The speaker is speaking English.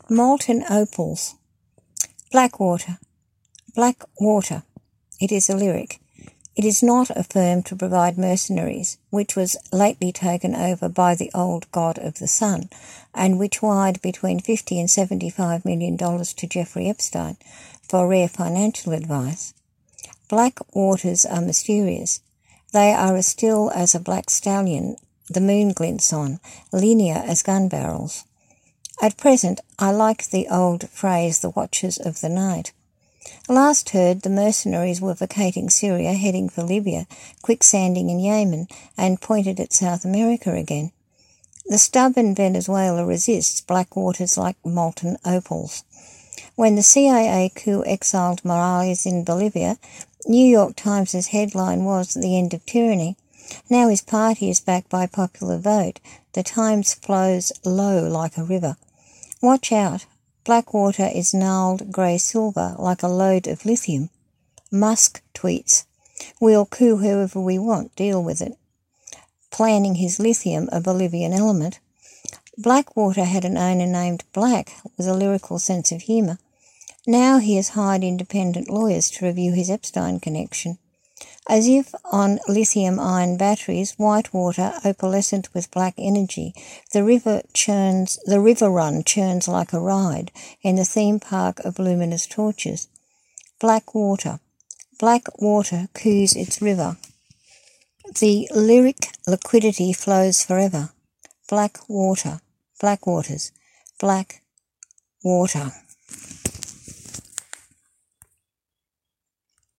Molten opals. Black water. Black water. It is a lyric. It is not a firm to provide mercenaries, which was lately taken over by the old god of the sun, and which wired between $50 and $75 million to Jeffrey Epstein for rare financial advice. Black waters are mysterious. They are as still as a black stallion the moon glints on, linear as gun barrels. At present, I like the old phrase, the watchers of the night. Last heard, the mercenaries were vacating Syria, heading for Libya, quicksanding in Yemen, and pointed at South America again. The stubborn Venezuela resists black waters like molten opals. When the CIA coup exiled Morales in Bolivia, New York Times' headline was "The End of Tyranny." Now his party is backed by popular vote. The Times flows low like a river. Watch out. Blackwater is gnarled grey-silver like a load of lithium. Musk tweets, "We'll coup whoever we want, deal with it." Planning his lithium a Bolivian element. Blackwater had an owner named Black with a lyrical sense of humour. Now he has hired independent lawyers to review his Epstein connection. As if on lithium-ion batteries, white water opalescent with black energy, the river run churns like a ride in the theme park of luminous torches. Black water. Black water coos its river. The lyric liquidity flows forever. Black water. Black waters. Black water.